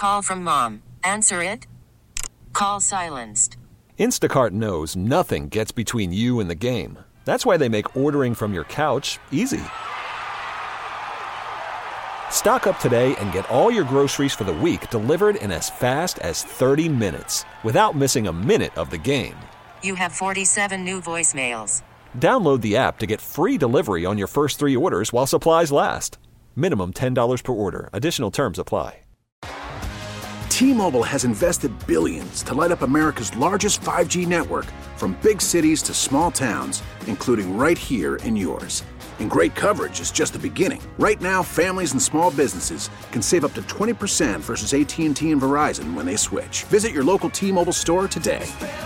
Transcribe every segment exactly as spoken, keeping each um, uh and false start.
call from mom. Answer it. Call silenced. Instacart knows nothing gets between you and the game. That's why they make ordering from your couch easy. Stock up today and get all your groceries for the week delivered in as fast as thirty minutes without missing a minute of the game. You have forty-seven new voicemails. Download the app to get free delivery on your first three orders while supplies last. Minimum ten dollars per order. Additional terms apply. T-Mobile has invested billions to light up America's largest five G network, from big cities to small towns, including right here in yours. And great coverage is just the beginning. Right now, families and small businesses can save up to twenty percent versus A T and T and Verizon when they switch. Visit your local T-Mobile store today.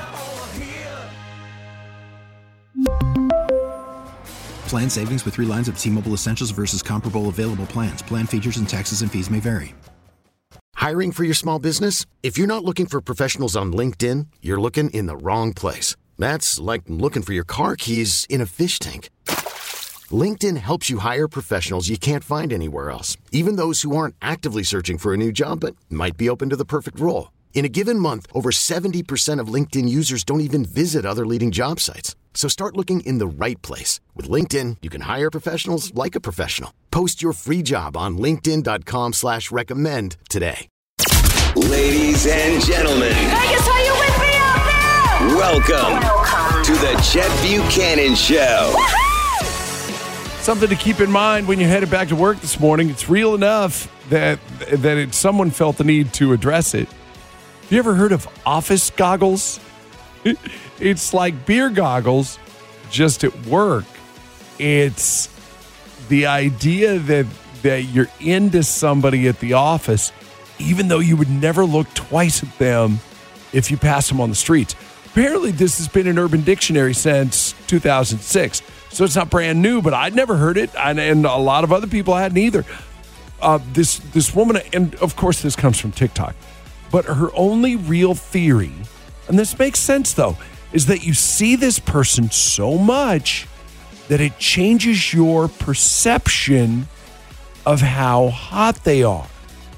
Plan savings with three lines of T-Mobile Essentials versus comparable available plans. Plan features and taxes and fees may vary. Hiring for your small business? If you're not looking for professionals on LinkedIn, you're looking in the wrong place. That's like looking for your car keys in a fish tank. LinkedIn helps you hire professionals you can't find anywhere else, even those who aren't actively searching for a new job but might be open to the perfect role. In a given month, over seventy percent of LinkedIn users don't even visit other leading job sites. So start looking in the right place. With LinkedIn, you can hire professionals like a professional. Post your free job on linkedin.com slash recommend today. Ladies and gentlemen. Vegas, are you with me out there? Welcome, Welcome. to the Chet Buchanan Show. Woo-hoo! Something to keep in mind when you're headed back to work this morning. It's real enough that, that it, someone felt the need to address it. Have you ever heard of office goggles? It's like beer goggles, just at work. It's the idea that that you're into somebody at the office, even though you would never look twice at them if you pass them on the streets. Apparently, this has been in Urban Dictionary since two thousand six, so it's not brand new, but I'd never heard it, and, and a lot of other people hadn't either. Uh, this, this woman, and of course this comes from TikTok, but her only real theory, and this makes sense though, is that you see this person so much that it changes your perception of how hot they are.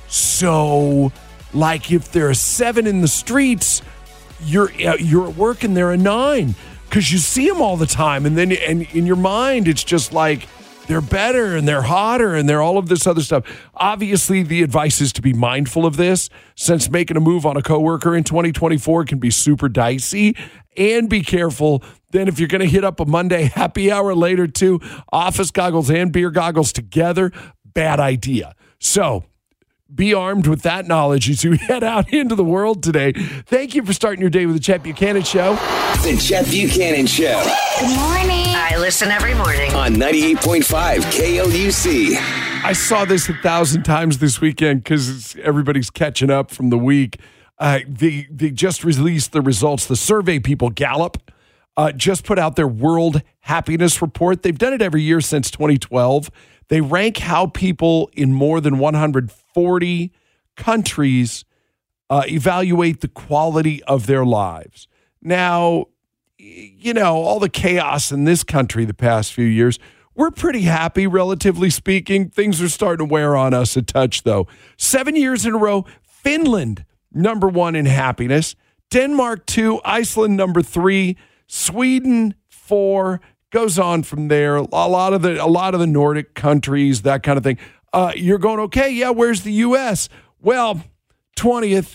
So, like if they're a seven in the streets, you're you're at work and they're a nine because you see them all the time, and then and in your mind it's just like they're better and they're hotter and they're all of this other stuff. Obviously, the advice is to be mindful of this, since making a move on a coworker in twenty twenty-four can be super dicey. And be careful then if you're going to hit up a Monday happy hour later too, office goggles and beer goggles together, bad idea. So be armed with that knowledge as you head out into the world today. Thank you for starting your day with the Chet Buchanan Show. The Chet Buchanan Show. Good morning. I listen every morning. On ninety-eight point five K L U C. I saw this a thousand times this weekend because everybody's catching up from the week. Uh, they, they just released the results. The survey people, Gallup, uh, just put out their World Happiness Report. They've done it every year since twenty twelve. They rank how people in more than one hundred forty countries uh, evaluate the quality of their lives. Now, you know, all the chaos in this country the past few years, we're pretty happy, relatively speaking. Things are starting to wear on us a touch, though. Seven years in a row, Finland, number one in happiness. Denmark, two. Iceland, number three. Sweden, four. Goes on from there. A lot of the a lot of the Nordic countries, that kind of thing. Uh, you're going, okay, yeah, where's the U S? Well, twentieth.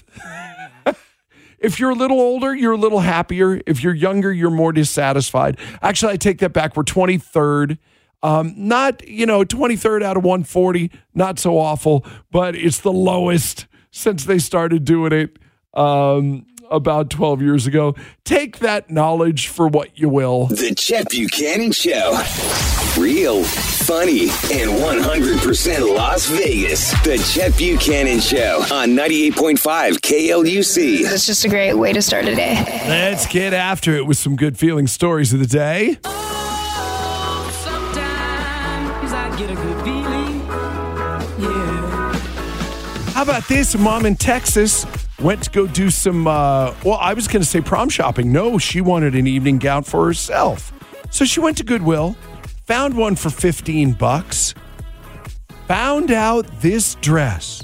If you're a little older, you're a little happier. If you're younger, you're more dissatisfied. Actually, I take that back. We're twenty-third. Um, not, you know, twenty-third out of one hundred forty. Not so awful, but it's the lowest since they started doing it um, about twelve years ago. Take that knowledge for what you will. The Chet Buchanan Show. Real, funny, and one hundred percent Las Vegas. The Chet Buchanan Show on ninety-eight point five K L U C. It's just a great way to start a day. Let's get after it with some good feeling stories of the day. Oh, sometimes I get a good feeling. Yeah. How about this? A mom in Texas went to go do some, uh, well, I was going to say prom shopping. No, she wanted an evening gown for herself. So she went to Goodwill. Found one for fifteen bucks. Found out this dress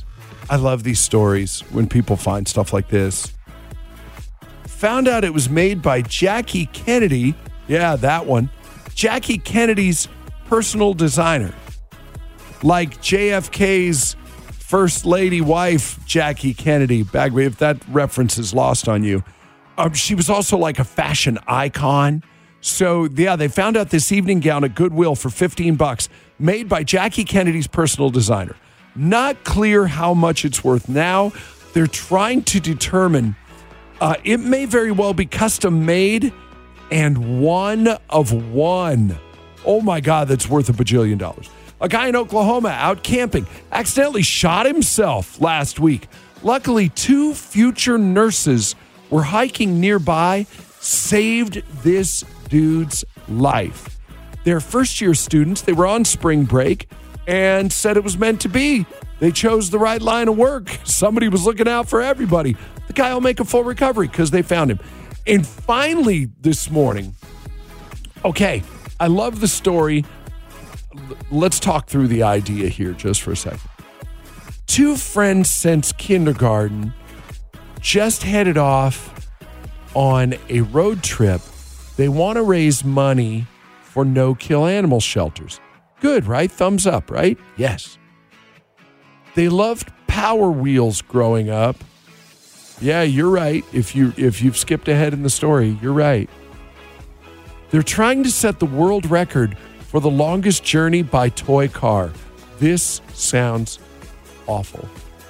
I love these stories when people find stuff like this. Found out it was made by Jackie Kennedy. Yeah, that one. Jackie Kennedy's personal designer. Like J F K's first lady wife, Jackie Kennedy. Bagway, if that reference is lost on you. Um, she was also like a fashion icon. So, yeah, they found out this evening gown at Goodwill for fifteen bucks, made by Jackie Kennedy's personal designer. Not clear how much it's worth now. They're trying to determine. Uh, it may very well be custom made and one of one. Oh, my God, that's worth a bajillion dollars. A guy in Oklahoma out camping accidentally shot himself last week. Luckily, two future nurses were hiking nearby, saved this dude's life. They're first-year students. They were on spring break and said it was meant to be. They chose the right line of work. Somebody was looking out for everybody. The guy will make a full recovery because they found him. And finally this morning, okay, I love the story. Let's talk through the idea here just for a second. Two friends since kindergarten just headed off on a road trip. They want to raise money for no-kill animal shelters. Good, right? Thumbs up, right? Yes. They loved Power Wheels growing up. Yeah, you're right. If you if you've skipped ahead in the story, you're right. They're trying to set the world record for the longest journey by toy car. This sounds awful.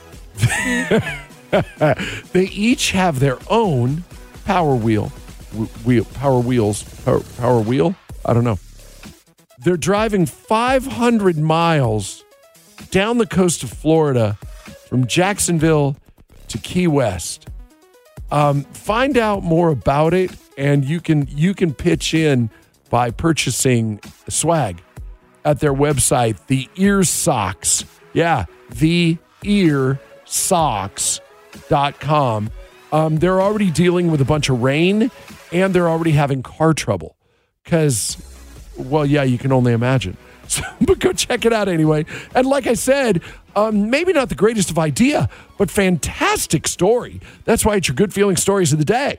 They each have their own Power Wheel. Wheel Power Wheels. Power, power Wheel? I don't know. They're driving five hundred miles down the coast of Florida from Jacksonville to Key West. Um, find out more about it, and you can you can pitch in by purchasing swag at their website, the Ear Socks. Yeah, the ear socks dot com. Um, they're already dealing with a bunch of rain, and they're already having car trouble because, well, yeah, you can only imagine. So, but go check it out anyway. And like I said, um, maybe not the greatest of idea, but fantastic story. That's why it's your good feeling stories of the day.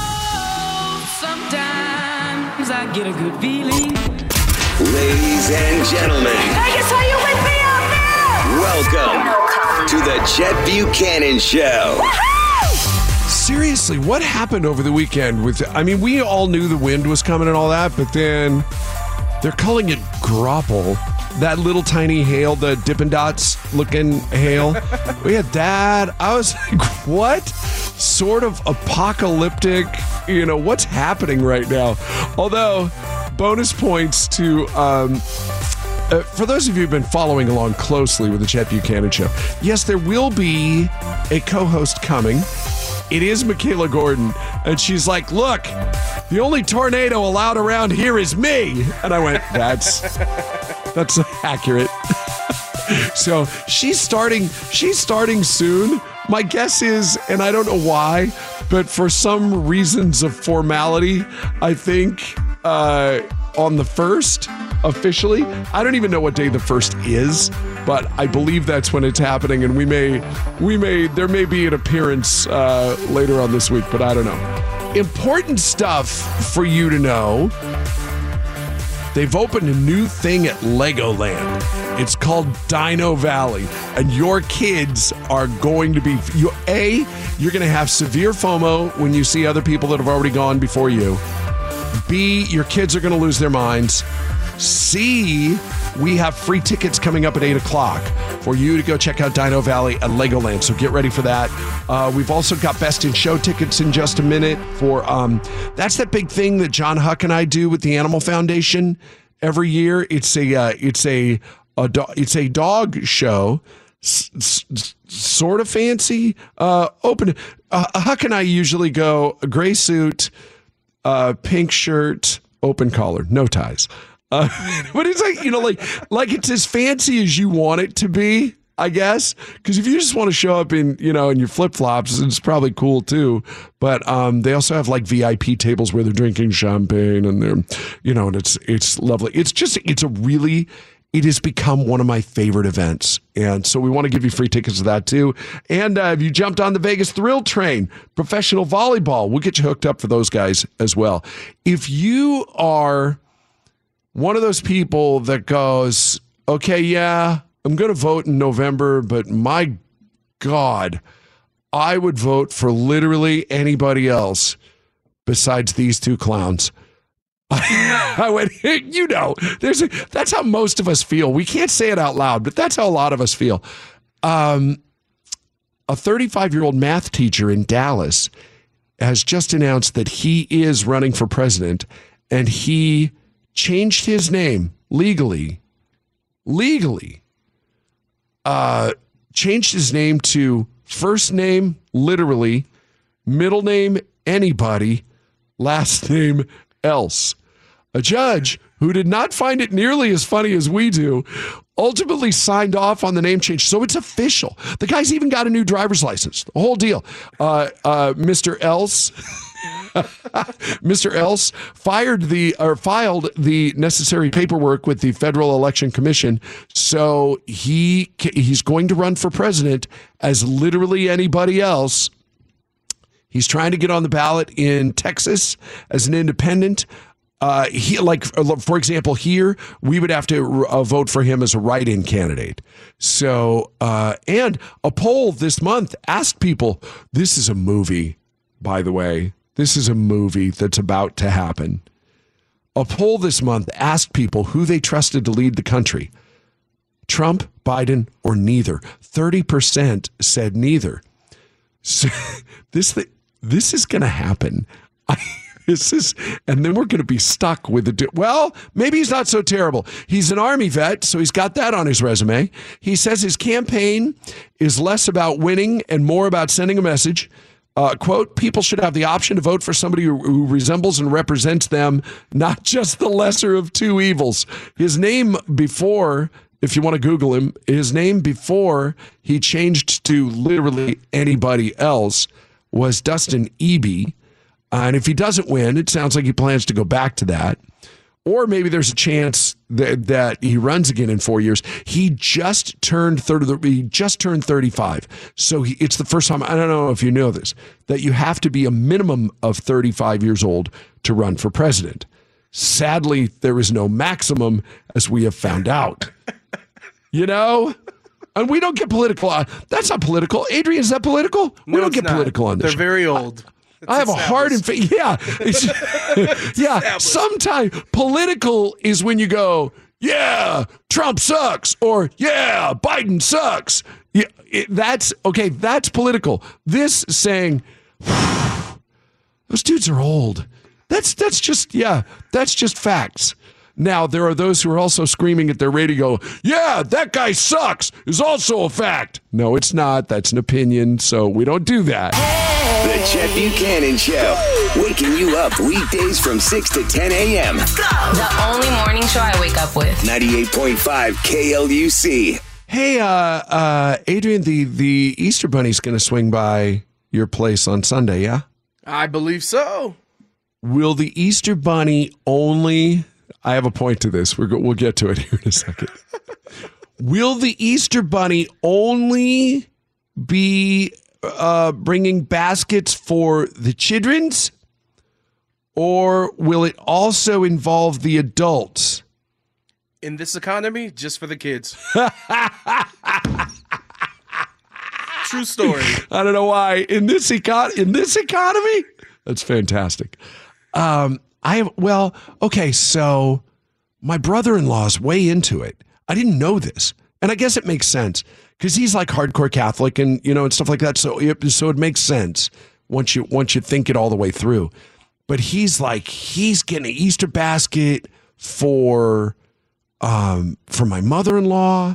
Oh, sometimes I get a good feeling. Ladies and gentlemen, Vegas, are you with me out there? welcome to the Chet Buchanan Show. Seriously, what happened over the weekend with, I mean, we all knew the wind was coming and all that, but then they're calling it grapple. That little tiny hail, the Dippin' Dots looking hail. We had that. I was like, what? Sort of apocalyptic, you know, what's happening right now? Although, bonus points to, um, uh, for those of you who've been following along closely with the Chet Buchanan Show, yes, there will be a co-host coming. It is Michaela Gordon. And she's like, look, the only tornado allowed around here is me. And I went, that's that's accurate. So she's starting, she's starting soon. My guess is, and I don't know why, but for some reasons of formality, I think uh, on the first, officially, I don't even know what day the first is, but I believe that's when it's happening, and we may, we may, there may be an appearance uh, later on this week, but I don't know. Important stuff for you to know. They've opened a new thing at Legoland. It's called Dino Valley, and your kids are going to be, you, A, you're going to have severe FOMO when you see other people that have already gone before you. B, your kids are going to lose their minds. C, we have free tickets coming up at eight o'clock for you to go check out Dino Valley at Legoland. So get ready for that. Uh, we've also got Best in Show tickets in just a minute for, um, that's that big thing that John Huck and I do with the Animal Foundation every year. It's a, uh, it's a, a do- it's a dog show, s- s- sort of fancy, uh, open. Uh, Huck and I usually go a gray suit, uh, pink shirt, open collar, no ties. Uh, but it's like, you know, like, like it's as fancy as you want it to be, I guess. Because if you just want to show up in, you know, in your flip flops, it's probably cool too. But um, they also have like V I P tables where they're drinking champagne and they're, you know, and it's it's lovely. It's just, it's a really, it has become one of my favorite events. And so we want to give you free tickets to that too. And uh, if you jumped on the Vegas Thrill Train, professional volleyball, we'll get you hooked up for those guys as well. If you are one of those people that goes, okay, yeah, I'm going to vote in November, but my God, I would vote for literally anybody else besides these two clowns. I went, you know, there's a, that's how most of us feel. We can't say it out loud, but that's how a lot of us feel. Um, a thirty-five-year-old math teacher in Dallas has just announced that he is running for president, and he changed his name legally, legally, uh, changed his name to first name, literally, middle name, anybody, last name, else. A judge who did not find it nearly as funny as we do ultimately signed off on the name change. So it's official. The guy's even got a new driver's license. The whole deal. Uh, uh, Mister Else, Mister Else fired the or filed the necessary paperwork with the Federal Election Commission. So he he's going to run for president as literally anybody else. He's trying to get on the ballot in Texas as an independent. Uh, he like, for example, here we would have to uh, vote for him as a write-in candidate. So, uh, and a poll this month asked people. This is a movie, by the way. This is a movie that's about to happen. A poll this month asked people who they trusted to lead the country: Trump, Biden, or neither. Thirty percent said neither. So this this is going to happen. I, this is, and then we're going to be stuck with the. Well, maybe he's not so terrible. He's an Army vet, so he's got that on his resume. He says his campaign is less about winning and more about sending a message. Uh, quote, people should have the option to vote for somebody who, who resembles and represents them, not just the lesser of two evils. His name before, if you want to Google him, his name before he changed to literally anybody else was Dustin Eby. Uh, and if he doesn't win, it sounds like he plans to go back to that. Or maybe there's a chance that, that he runs again in four years. He just turned thirty. He just turned thirty-five. So he, it's the first time, I don't know if you know this, that you have to be a minimum of thirty-five years old to run for president. Sadly, there is no maximum, as we have found out. You know? And we don't get political. That's not political. Adrian, is that political? No, we don't get not. political on this. They're show. very old. It's I have a hard and fa- yeah, it's, yeah. Sometimes political is when you go, yeah, Trump sucks, or yeah, Biden sucks. Yeah, it, that's okay. That's political. This saying those dudes are old. That's that's just yeah. That's just facts. Now, there are those who are also screaming at their radio, yeah, that guy sucks, is also a fact. No, it's not. That's an opinion, so we don't do that. The Chet Buchanan Show, waking you up weekdays from six to ten a.m. The only morning show I wake up with. ninety-eight point five K L U C. Hey, uh, uh, Adrian, the, the Easter Bunny's going to swing by your place on Sunday, yeah? I believe so. Will the Easter Bunny only... I have a point to this. We're go- we'll get to it here in a second. Will the Easter Bunny only be uh, bringing baskets for the children's, or will it also involve the adults? In this economy, just for the kids. True story. I don't know why. In this econ- in this economy? That's fantastic. Um, I have, well, okay, so my brother-in-law's way into it. I didn't know this. And I guess it makes sense because he's like hardcore Catholic and, you know, and stuff like that. So it, so it makes sense once you, once you think it all the way through. But he's like, he's getting an Easter basket for, um, for my mother-in-law.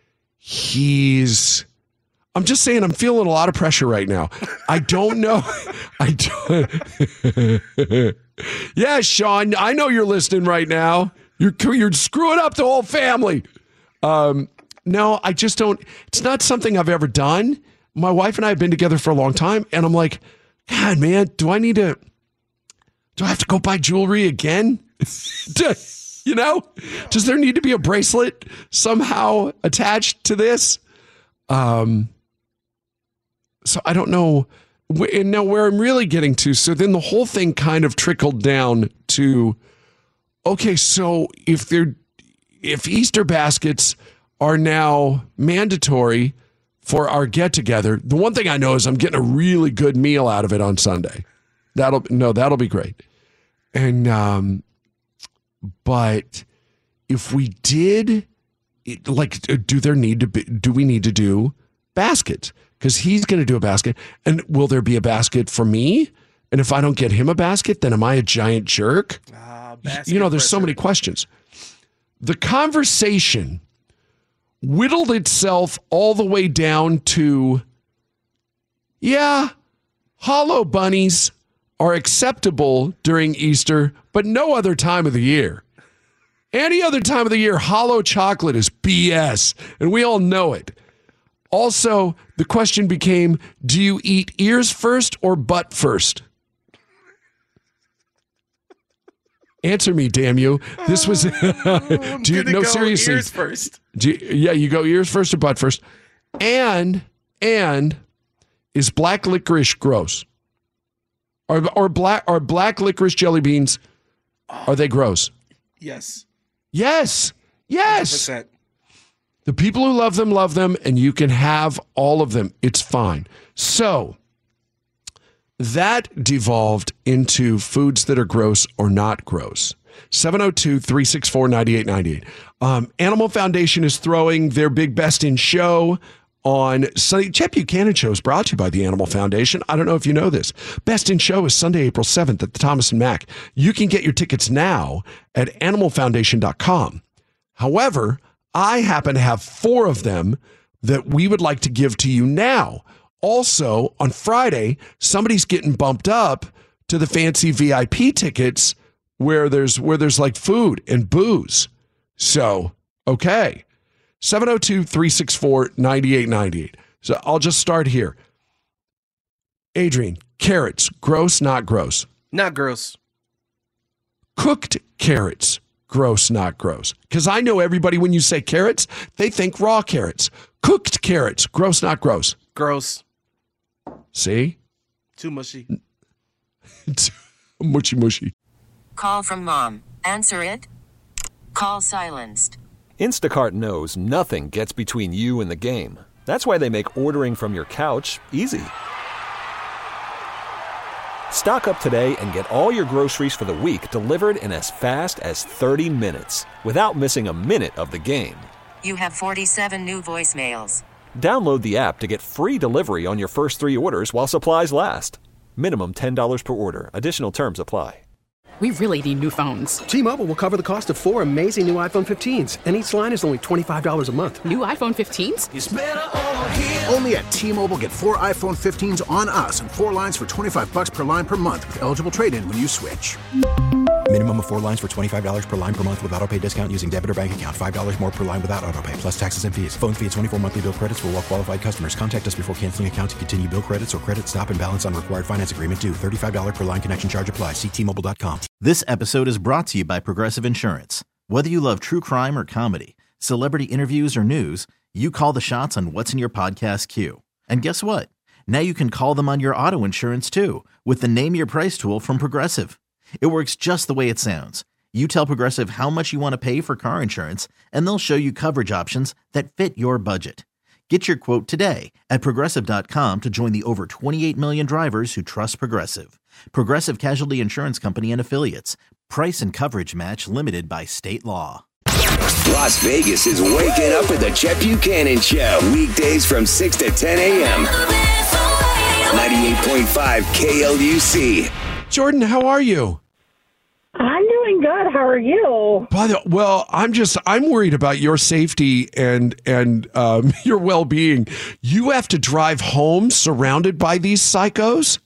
He's, I'm just saying, I'm feeling a lot of pressure right now. I don't know. I don't. Yeah, Sean, I know you're listening right now. You're you're screwing up the whole family. Um, no, I just don't. It's not something I've ever done. My wife and I have been together for a long time, and I'm like, God, man, do I need to? Do I have to go buy jewelry again? You know, does there need to be a bracelet somehow attached to this? Um, so I don't know. And now where I'm really getting to, so then the whole thing kind of trickled down to, okay, so if they're, if Easter baskets are now mandatory for our get together, the one thing I know is I'm getting a really good meal out of it on Sunday. That'll, no, that'll be great. And, um, but if we did, like, do there need to be, do we need to do baskets? Because he's going to do a basket. And will there be a basket for me? And if I don't get him a basket, then am I a giant jerk? Uh, you know, there's so many questions. The conversation whittled itself all the way down to, yeah, hollow bunnies are acceptable during Easter, but no other time of the year. Any other time of the year, hollow chocolate is B S, and we all know it. Also, the question became, do you eat ears first or butt first? Answer me, damn you. This was, do you, no, seriously. Ears first. Do you, yeah, you go ears first or butt first. And, and is black licorice gross? Or, or black, are black licorice jelly beans, are they gross? Yes. Yes. Yes. one hundred percent. The people who love them, love them, and you can have all of them. It's fine. So that devolved into foods that are gross or not gross. seven oh two, three six four, nine eight nine eight. Um, Animal Foundation is throwing their big Best in Show on Sunday. Chet Buchanan Show is brought to you by the Animal Foundation. I don't know if you know this. Best in Show is Sunday, April seventh at the Thomas and Mack. You can get your tickets now at animal foundation dot com. However, I happen to have four of them that we would like to give to you now. Also, on Friday, somebody's getting bumped up to the fancy V I P tickets where there's where there's like food and booze. So, okay. seven oh two, three six four, nine eight nine eight. So I'll just start here. Adrian, carrots, gross, not gross? Not gross. Cooked carrots, gross, not gross? Because I know everybody, when you say carrots, they think raw carrots. Cooked carrots, gross, not gross? Gross. See? Too mushy. Mushy, mushy. Call from mom. Answer it. Call silenced. Instacart knows nothing gets between you and the game. That's why they make ordering from your couch easy. Stock up today and get all your groceries for the week delivered in as fast as thirty minutes without missing a minute of the game. You have forty-seven new voicemails. Download the app to get free delivery on your first three orders while supplies last. Minimum ten dollars per order. Additional terms apply. We really need new phones. T-Mobile will cover the cost of four amazing new iPhone fifteens, and each line is only twenty-five dollars a month. New iPhone fifteens? It's better over here. Only at T-Mobile, get four iPhone fifteens on us and four lines for twenty-five dollars per line per month with eligible trade-in when you switch. Minimum of four lines for twenty-five dollars per line per month with autopay discount using debit or bank account. five dollars more per line without autopay, plus taxes and fees. Phone fee at twenty-four monthly bill credits for well-qualified customers. Contact us before canceling account to continue bill credits or credit stop and balance on required finance agreement due. thirty-five dollars per line connection charge applies. See T Mobile dot com. This episode is brought to you by Progressive Insurance. Whether you love true crime or comedy, celebrity interviews or news, you call the shots on what's in your podcast queue. And guess what? Now you can call them on your auto insurance too with the Name Your Price tool from Progressive. It works just the way it sounds. You tell Progressive how much you want to pay for car insurance, and they'll show you coverage options that fit your budget. Get your quote today at Progressive dot com to join the over twenty-eight million drivers who trust Progressive. Progressive Casualty Insurance Company and Affiliates. Price and coverage match limited by state law. Las Vegas is waking up with the Chet Buchanan Show. Weekdays from six to ten a.m. ninety-eight point five K L U C. Jordan, how are you? I'm doing good. How are you? By the, well, I'm just I'm worried about your safety and and um, your well-being. You have to drive home surrounded by these psychos?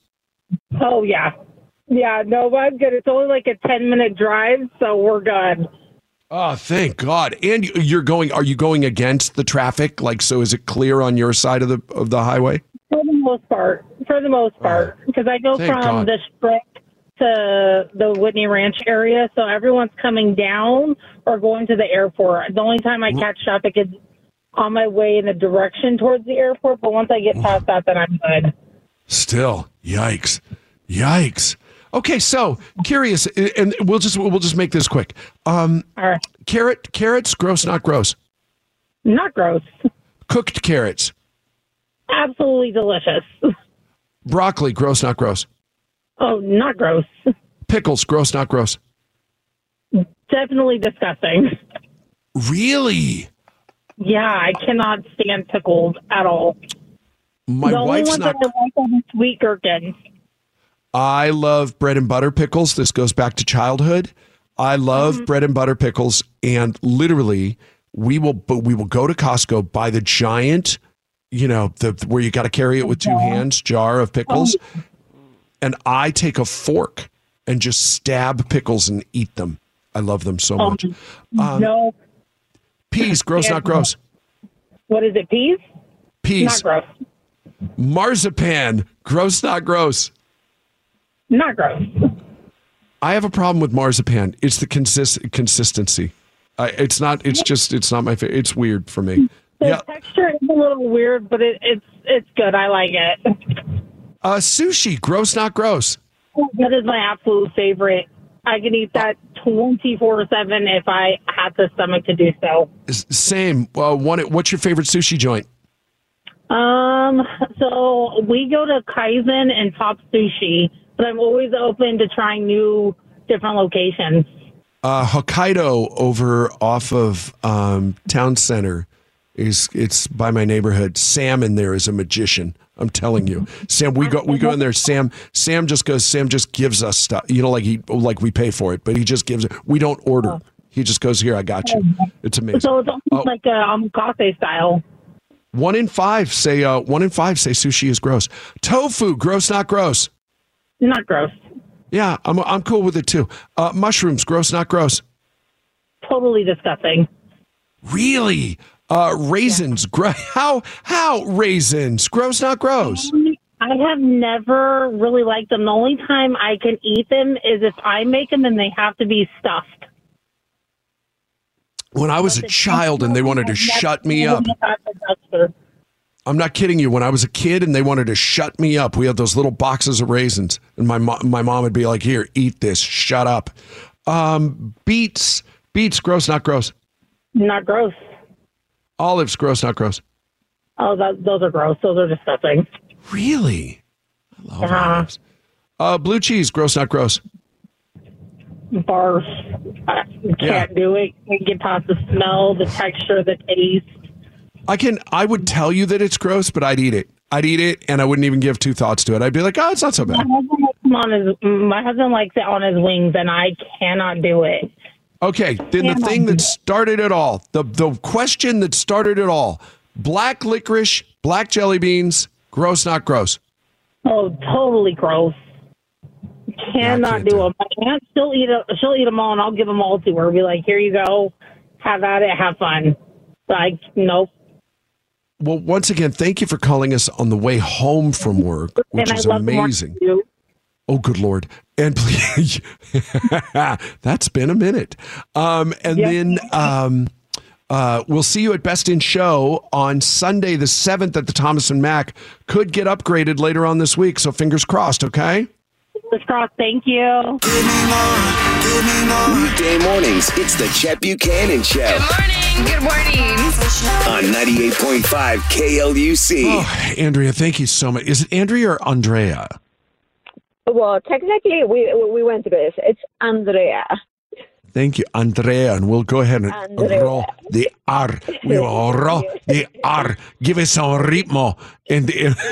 Oh yeah, yeah. No, I'm good. It's only like a ten minute drive, so we're good. Oh, thank God! And you're going? Are you going against the traffic? Like, so is it clear on your side of the of the highway? For the most part, for the most part, because I go Thank from God. the Sprint to to the Whitney Ranch area, so everyone's coming down or going to the airport. The only time I catch traffic is on my way in the direction towards the airport, but once I get past that, then I'm good. Still, yikes, yikes. Okay, so curious, and we'll just we'll just make this quick. Um, All right. Carrot, carrots, gross, not gross. Not gross. Cooked carrots. Absolutely delicious. Broccoli, gross, not gross. Oh, not gross. Pickles, gross, not gross. Definitely disgusting. Really? Yeah, I cannot stand pickles at all. My the only wife's ones not. that I like are the sweet gherkins. I love bread and butter pickles. This goes back to childhood. I love Mm-hmm. bread and butter pickles, and literally, we will we will go to Costco, buy the giant, you know, the where you got to carry it with two hands jar of pickles, and I take a fork and just stab pickles and eat them. I love them so much. Um, no. Peas, gross, not gross. What is it, peas? Peas. Not gross. Marzipan, gross, not gross. Not gross. I have a problem with marzipan. It's the consist- consistency. Uh, it's not. It's just. It's not my favorite. It's weird for me. The Yeah. texture is a little weird, but it, it's it's good. I like it. Uh, sushi, gross, not gross. That is my absolute favorite. I can eat that twenty-four seven if I had the stomach to do so. S- Same. Uh, one. What's your favorite sushi joint? Um, so we go to Kaizen and Top Sushi, but I'm always open to trying new, different locations. Uh, Hokkaido over off of um, Town Center is it's by my neighborhood. Sam in there is a magician. I'm telling you, Sam. We go we go in there. Sam Sam just goes. Sam just gives us stuff. You know, like he like we pay for it, but he just gives it. We don't order. He just goes, here, I got you. It's amazing. So it's almost Oh. like a omakase style. One in five say uh, one in five say sushi is gross. Tofu, gross, not gross. Not gross. Yeah, I'm I'm cool with it too. Uh, mushrooms, gross, not gross. Totally disgusting. Really? Uh, raisins, gro- how how raisins, gross, not gross. I have never really liked them. The only time I can eat them is if I make them and they have to be stuffed. When I was a child and they wanted to shut me up. I'm not kidding you. When I was a kid and they wanted to shut me up, we had those little boxes of raisins, and my mo- my mom would be like, "Here, eat this. Shut up." Um, beets, beets, gross, not gross. Not gross. Olives, gross, not gross. Oh, that, those are gross. Those are disgusting. Really? I love uh, olives. Uh, blue cheese, gross, not gross. Barf. I can't Yeah. do it. Can't get past the smell, the texture, the taste. I can. I would tell you that it's gross, but I'd eat it. I'd eat it, and I wouldn't even give two thoughts to it. I'd be like, "Oh, it's not so bad." My husband likes them on his. My husband likes it on his wings, and I cannot do it. Okay, then the thing that started it all, the the question that started it all: black licorice, black jelly beans, gross, not gross. Oh, totally gross. Cannot can't do do them. My aunt, she'll eat a, she'll eat them all, and I'll give them all to her. Be like, here you go, have at it, have fun. Like, nope. Well, once again, thank you for calling us on the way home from work, which and is I love amazing. You. Oh, good Lord. And please, that's been a minute. Um, and Yep. then um, uh, we'll see you at Best in Show on Sunday, the seventh at the Thomas and Mack. Could get upgraded later on this week, so fingers crossed, okay? Fingers crossed. Thank you. Weekday mornings, it's the Chet Buchanan Show. Good morning. Good morning. On ninety-eight point five K L U C. Oh, Andrea, thank you so much. Is it Andrea or Andrea? Well, technically, we we went through this. It's Andrea. Thank you, Andrea. And we'll go ahead and Andrea. roll the R. We will roll the R. Give it some ritmo. And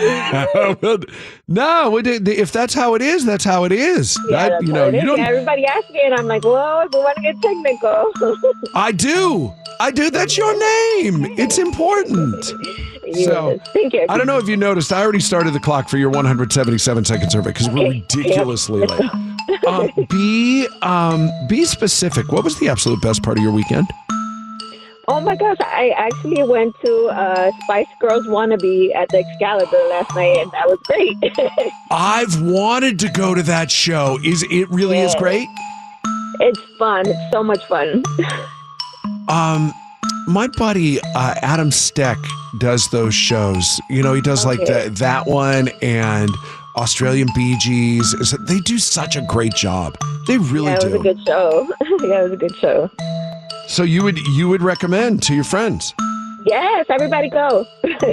no, if that's how it is, that's how it is. Yeah, I, that's you what know, it you is. don't. Everybody asks me, and I'm like, well, if we want to get technical. I do. I do. That's your name. It's important. So, thank you. I don't know if you noticed, I already started the clock for your one hundred seventy-seven second survey because we're ridiculously late. Um, be um, be specific. What was the absolute best part of your weekend? Oh my gosh, I actually went to uh, Spice Girls Wannabe at the Excalibur last night, and that was great. I've wanted to go to that show. Is it really yeah. is great? It's fun. It's so much fun. um, my buddy uh, Adam Steck does those shows. You know, he does okay. like the, that one and Australian Bee Gees. They do such a great job. They really yeah, it do. It was a good show. yeah, it was a good show. So you would you would recommend to your friends? Yes, everybody go.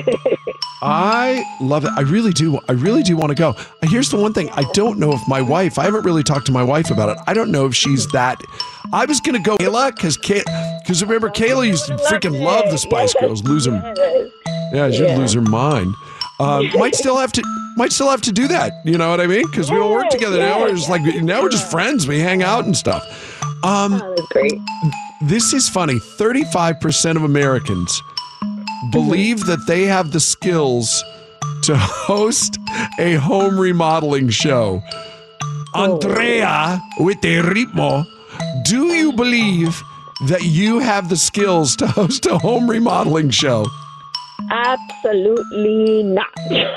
I love it. I really do. I really do want to go. Here's the one thing. I don't know if my wife, I haven't really talked to my wife about it. I don't know if she's that. I was going to go Kayla because because remember, Kayla used to freaking love the Spice yes. Girls. Lose her. Yeah, she'd yeah. lose her mind. Um, might still have to might still have to do that. You know what I mean? Because yes, we don't work together yes. now. We're just like now we're just friends. We hang out and stuff. Um, oh, that's great. This is funny. thirty-five percent of Americans believe that they have the skills to host a home remodeling show. Oh. Andrea with the ritmo, do you believe that you have the skills to host a home remodeling show? Absolutely not.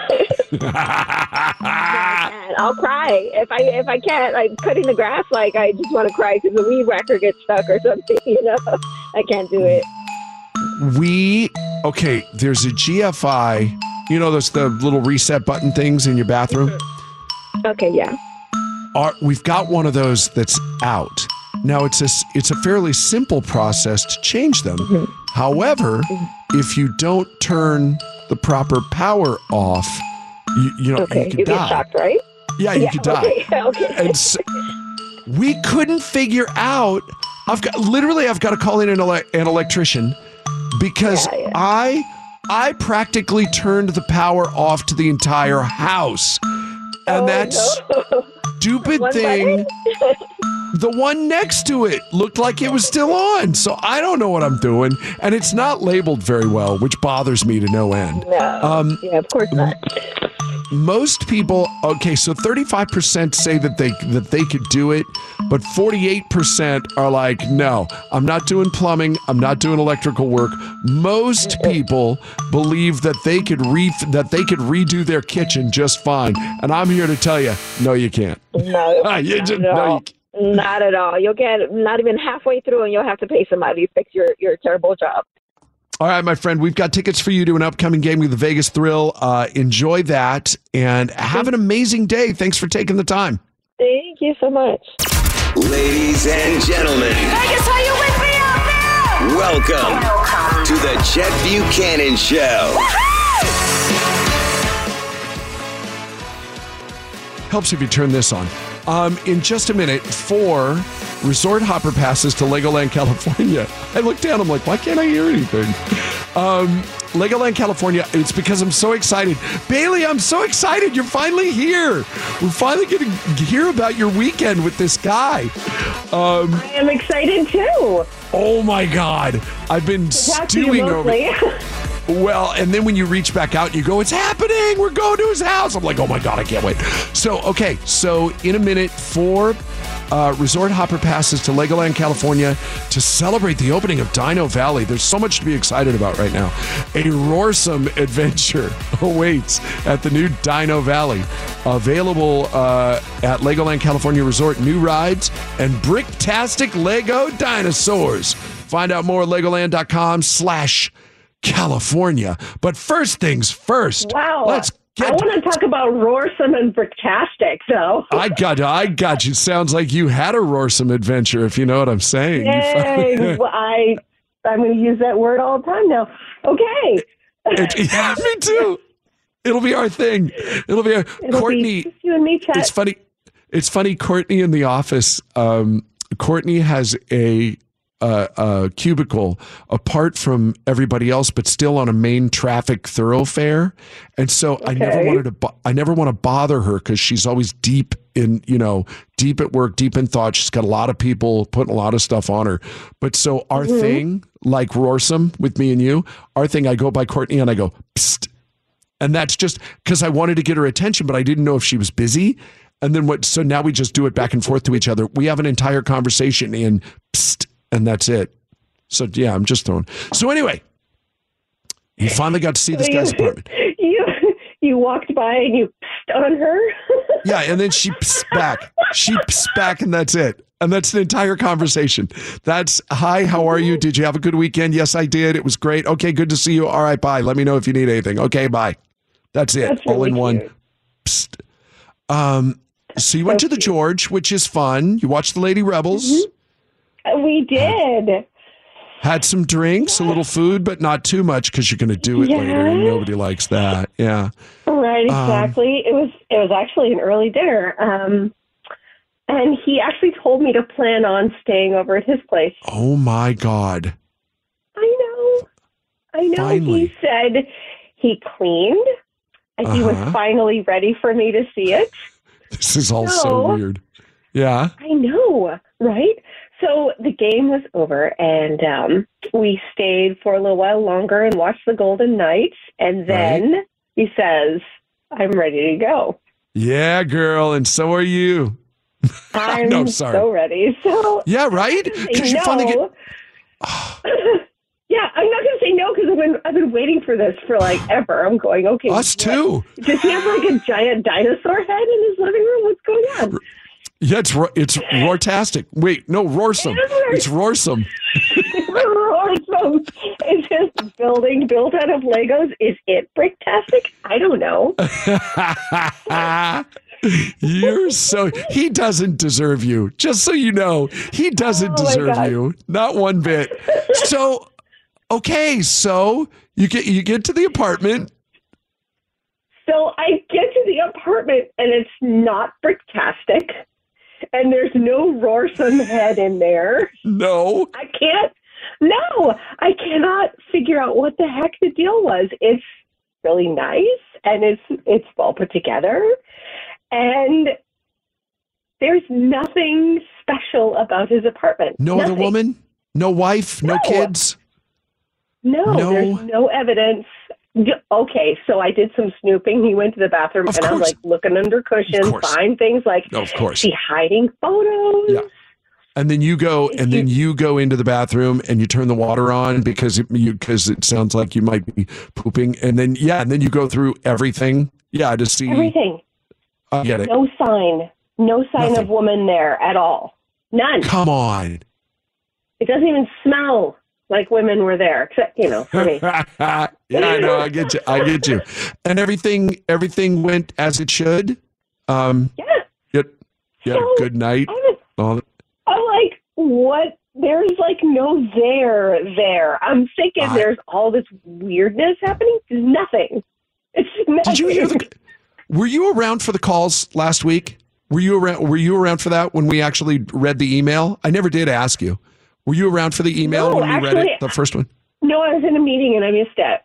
I'll cry if I if I can't. Like cutting the grass, like I just want to cry because the weed whacker gets stuck or something. You know, I can't do it. We okay. There's a G F I. You know those the little reset button things in your bathroom. Okay, yeah. Our, we've got one of those that's out now. It's a it's a fairly simple process to change them. Mm-hmm. However, mm-hmm. if you don't turn the proper power off, you, you know okay. you could you die. get shocked, right? Yeah, you yeah, could die. Okay. okay. And so, we couldn't figure out. I've got literally. I've got to call in an, ele- an electrician because yeah, yeah. I I practically turned the power off to the entire house, and oh, that no. stupid one thing. The one next to it looked like it was still on. So I don't know what I'm doing. And it's not labeled very well, which bothers me to no end. No. Um, yeah, of course not. Most people, okay, so thirty-five percent say that they that they could do it, but forty-eight percent are like, no, I'm not doing plumbing. I'm not doing electrical work. Most people believe that they could re that they could redo their kitchen just fine. And I'm here to tell you, no, you can't. No, you not just, at no, all. you can't. Not at all. You'll get not even halfway through and you'll have to pay somebody to fix your, your terrible job. All right, my friend, we've got tickets for you to an upcoming game with the Vegas Thrill. Uh, enjoy that and have an amazing day. Thanks for taking the time. Thank you so much. Ladies and gentlemen. Vegas, are you with me out there? Welcome, Welcome. to the Chet Buchanan Show. Helps if you turn this on. Um, in just a minute, four resort hopper passes to Legoland, California. I look down, I'm like, why can't I hear anything? Um, Legoland, California, it's because I'm so excited. Bailey, I'm so excited. You're finally here. We're finally getting to hear about your weekend with this guy. Um, I am excited too. Oh my God. I've been stewing over it. Well, and then when you reach back out and you go, it's happening. We're going to his house. I'm like, oh my God, I can't wait. So, okay. So in a minute, four uh, resort hopper passes to Legoland, California to celebrate the opening of Dino Valley. There's so much to be excited about right now. A roarsome adventure awaits at the new Dino Valley. Available uh, at Legoland, California Resort. New rides and brick-tastic Lego dinosaurs. Find out more at Legoland.com slash California. But first things first. Wow. Let's get I want to talk about roarsome and bricktastic, though. I got I got you. Sounds like you had a roarsome adventure, if you know what I'm saying. Yay. well, I, I'm going to use that word all the time now. Okay. It, yeah, me too. It'll be our thing. It'll be our It'll Courtney. Be you and me, Chet. It's funny. It's funny. Courtney in the office. Um, Courtney has a Uh, uh, cubicle apart from everybody else, but still on a main traffic thoroughfare. And so okay. I never wanted to, bo- I never want to bother her because she's always deep in, you know, deep at work, deep in thought. She's got a lot of people putting a lot of stuff on her. But so our mm-hmm. thing, like Roarsome with me and you, our thing, I go by Courtney and I go, psst. And that's just because I wanted to get her attention, but I didn't know if she was busy. And then what, so now we just do it back and forth to each other. We have an entire conversation in psst. And that's it. So, yeah, I'm just throwing. So, anyway, you finally got to see this guy's apartment. You you walked by and you pissed on her? Yeah, and then she pissed back. She pissed back, and that's it. And that's the entire conversation. That's, hi, how are you? Did you have a good weekend? Yes, I did. It was great. Okay, good to see you. All right, bye. Let me know if you need anything. Okay, bye. That's it. That's All really in one. cute. Psst. Um, so you went to the George, which is fun. You watched the Lady Rebels. Mm-hmm. We did. Had some drinks, a little food, but not too much because you're going to do it Yeah. later, and nobody likes that. Yeah. Right, Um, exactly. it was it was actually an early dinner. Um, and he actually told me to plan on staying over at his place. Oh, my God. I know. I know. Finally. He said he cleaned and he Uh-huh. was finally ready for me to see it. This is all so So- weird. Yeah. I know, right? So the game was over, and um, we stayed for a little while longer and watched the Golden Knights. And then he says, "I'm ready to go." Yeah, girl. And so are you. I'm No, sorry. so ready. So Yeah, right? Say Because you no. finally get. Yeah, I'm not going to say no because I've been I've been waiting for this for like ever. I'm going, okay. Us what- too. Does he have like a giant dinosaur head in his living room? What's going on? Yeah, it's ro- it's roartastic. Wait, no, roarsome. It's roarsome. Awesome. Is his building built out of Legos? Is it bricktastic? I don't know. You're so. He doesn't deserve you. Just so you know, he doesn't Oh my deserve God. you. Not one bit. So, okay, so you get you get to the apartment. So I get to the apartment and it's not bricktastic, and there's no roarsome head in there. No. I can't. No, I cannot figure out what the heck the deal was. It's really nice and it's it's well put together, and there's nothing special about his apartment. No other Nothing. woman. No wife. No, No. kids. No, No. there's no evidence. D- Okay, so I did some snooping. He went to the bathroom, Of and I'm course. like looking under cushions, course. find things like, No, of course. is he hiding photos? Yeah. And then you go, and then you go into the bathroom, and you turn the water on because it, you because it sounds like you might be pooping, and then yeah, and then you go through everything, yeah, to see Everything. I get it. No sign. No sign Nothing. of woman there at all. None. Come on. It doesn't even smell like women were there, except, you know, for me. Yeah, I know. I get you. I get you. And everything, everything went as it should. Um, Yeah. You, you had a So, good night. I'm, All the- I'm like, what? There's like no there there. I'm thinking I- there's all this weirdness happening. There's nothing. It's nothing. Did you hear the? Were you around for the calls last week? Were you around? Were you around for that when we actually read the email? I never did ask you. Were you around for the email No, when we read actually- it, the first one? No, I was in a meeting and I missed it.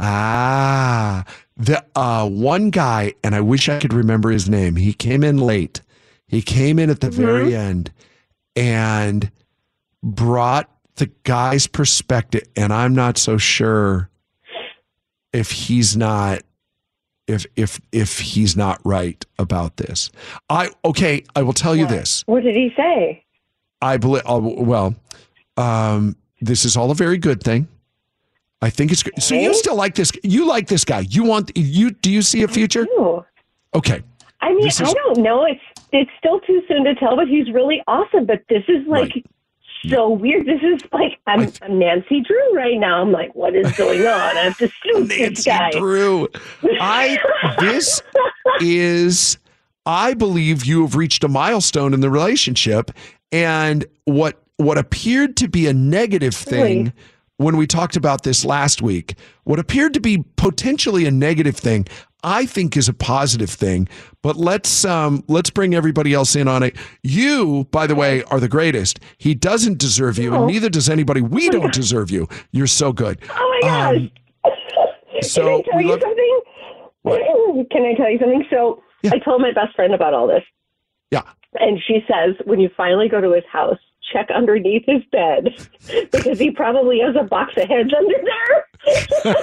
Ah, the uh, one guy, and I wish I could remember his name. He came in late. He came in at the Mm-hmm. very end and brought the guy's perspective. And I'm not so sure if he's not if if if he's not right about this. I okay. I will tell you this. What did he say? I believe. Uh, well, um, this is all a very good thing. I think it's good. So you still like this? You like this guy? You want you? Do you see a future? do. Okay. I mean, This is- I don't know. It's it's still too soon to tell, but he's really awesome. But this is like so weird. This is like I'm, I'm Nancy Drew right now. I'm like, what is going on? I have to snoop this Nancy guy. Drew. I this is I believe you have reached a milestone in the relationship, and what what appeared to be a negative thing Really? when we talked about this last week, what appeared to be potentially a negative thing, I think is a positive thing. But let's um let's bring everybody else in on it. You, by the way, are the greatest. He doesn't deserve you, and Oh. neither does anybody. We don't deserve you. You're so good. Oh my gosh! Um, so Can I tell we you love- something? Can I tell you something? So I told my best friend about all this. Yeah. And she says, when you finally go to his house, check underneath his bed because he probably has a box of heads under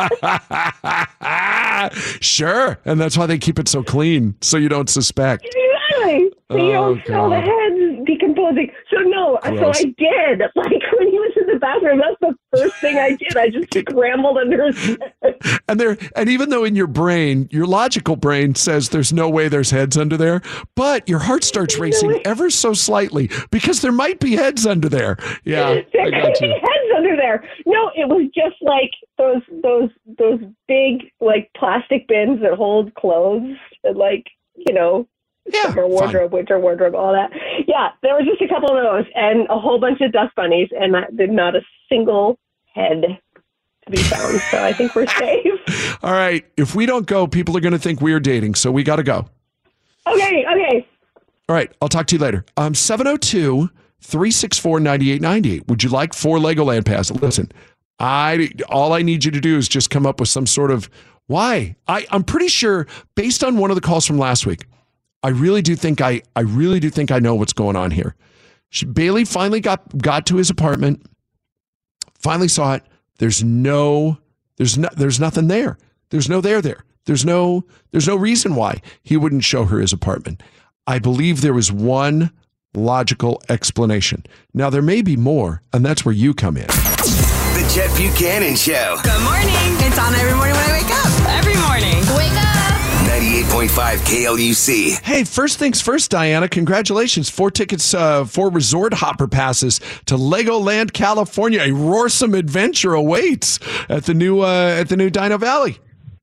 there. Sure. And that's why they keep it so clean, so you don't suspect. Exactly. So you Oh, don't smell the God. heads decomposing exposing. So no, Gross. so I did. Like when he was in the bathroom, that's the first thing I did. I just scrambled under his bed. And there, and even though in your brain, your logical brain says there's no way there's heads under there, but your heart starts racing no ever so slightly because there might be heads under there. Yeah, there I could got be you. heads under there. No, it was just like those those those big like plastic bins that hold clothes and like you know. Yeah, summer wardrobe, fine. winter wardrobe, all that. Yeah, there was just a couple of those and a whole bunch of dust bunnies, and not, not a single head to be found. So I think we're safe. All right. If we don't go, people are going to think we're dating. So we got to go. Okay, okay. All right. I'll talk to you later. Um, seven oh two, three six four, nine eight nine eight. Would you like four Legoland passes? Listen, I all I need you to do is just come up with some sort of why. I, I'm pretty sure, based on one of the calls from last week, I really do think I, I really do think I know what's going on here. She, Bailey finally got, got to his apartment, finally saw it. There's no, there's no, there's nothing there. There's no there there. There's no, there's no reason why he wouldn't show her his apartment. I believe there was one logical explanation. Now there may be more, and that's where you come in. The Chet Buchanan Show. Good morning. It's on every morning when I wake up. Every morning. Wake up. ninety-eight point five K L U C. Hey, first things first, Diana, congratulations. Four tickets, uh, four resort hopper passes to Legoland, California. A roarsome adventure awaits at the new uh, at the new Dino Valley.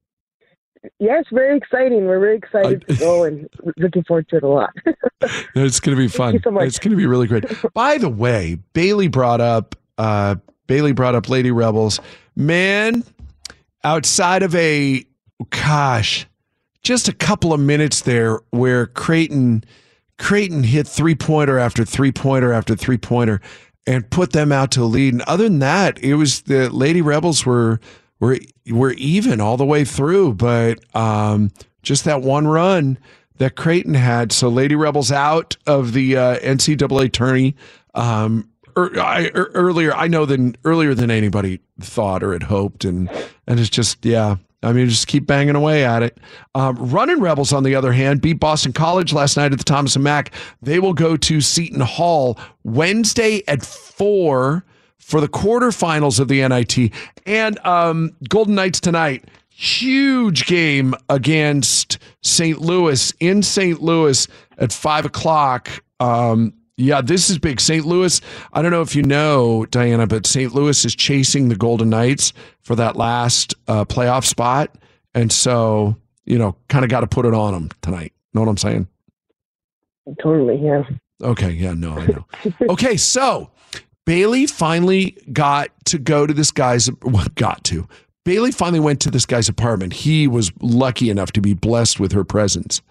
Yes, very exciting. We're very excited I, to go and looking forward to it a lot. It's going to be fun. So it's going to be really great. By the way, Bailey brought up uh, Bailey brought up Lady Rebels. Man, outside of a gosh. Just a couple of minutes there where Creighton Creighton hit three-pointer after three-pointer after three-pointer and put them out to a lead. And other than that, it was the Lady Rebels were were were even all the way through, but um, just that one run that Creighton had. So Lady Rebels out of the uh, N C double A tourney um, er, I, er, earlier. I know than earlier than anybody thought or had hoped, and and it's just yeah. I mean, just keep banging away at it. Um, Running Rebels, on the other hand, beat Boston College last night at the Thomas and Mack. They will go to Seton Hall Wednesday at four for the quarterfinals of the N I T. And um, Golden Knights tonight, huge game against Saint Louis in Saint Louis at five o'clock. Um, yeah, this is big. Saint Louis, I don't know if you know, Diana, but Saint Louis is chasing the Golden Knights for that last uh, playoff spot. And so, you know, kind of got to put it on them tonight. Know what I'm saying? Totally, yeah. Okay, yeah, no, I know. Okay, so Bailey finally got to go to this guy's, well, got to. Bailey finally went to this guy's apartment. He was lucky enough to be blessed with her presence.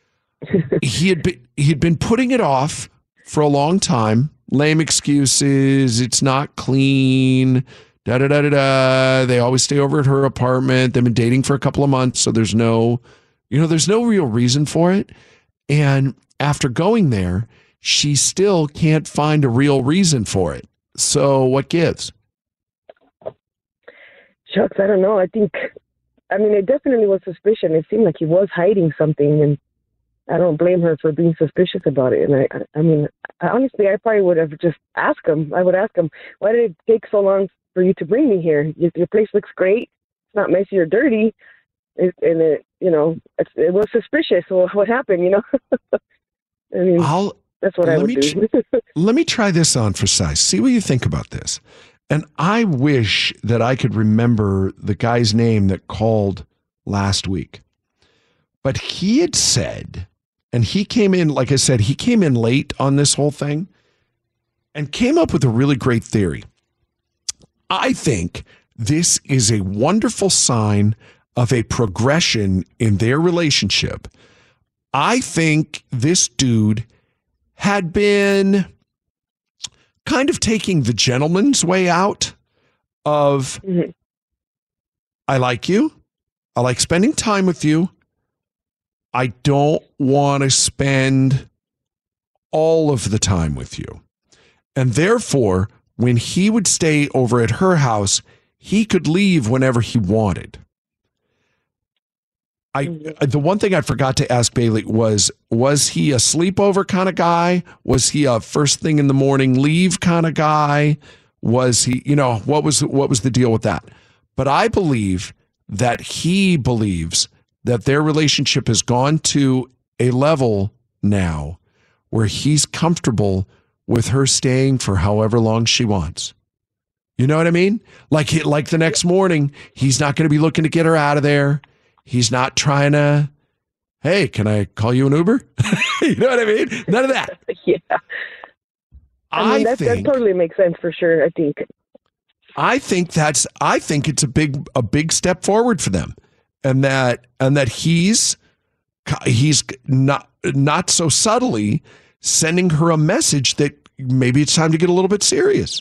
he had been, he had been putting it off for a long time. Lame excuses. It's not clean. Da da da da da. They always stay over at her apartment. They've been dating for a couple of months, so there's no, you know, there's no real reason for it. And after going there, she still can't find a real reason for it. So what gives? Shucks, I don't know. I think, I mean, it definitely was suspicion. It seemed like he was hiding something, and I don't blame her for being suspicious about it. And I, I mean, I, honestly, I probably would have just asked him. I would ask him, why did it take so long for you to bring me here? Your, your place looks great. It's not messy or dirty. It, and it, you know, it, it was suspicious. So what happened, you know? I mean, I'll, that's what I let would me do. tr- let me try this on for size. See what you think about this. And I wish that I could remember the guy's name that called last week. But he had said, and he came in, like I said, he came in late on this whole thing and came up with a really great theory. I think this is a wonderful sign of a progression in their relationship. I think this dude had been kind of taking the gentleman's way out of, mm-hmm. I like you. I like spending time with you. I don't want to spend all of the time with you. And therefore, when he would stay over at her house, he could leave whenever he wanted. I the one thing I forgot to ask Bailey was, was he a sleepover kind of guy? Was he a first thing in the morning leave kind of guy? Was he, you know, what was what was the deal with that? But I believe that he believes that their relationship has gone to a level now where he's comfortable with her staying for however long she wants. You know what I mean? Like, he, like the next morning, he's not going to be looking to get her out of there. He's not trying to, hey, can I call you an Uber? You know what I mean? None of that. Yeah. I mean, I that, think, that totally makes sense for sure, I think. I think that's, I think it's a big, a big step forward for them. And that, and that he's, he's not, not so subtly sending her a message that maybe it's time to get a little bit serious.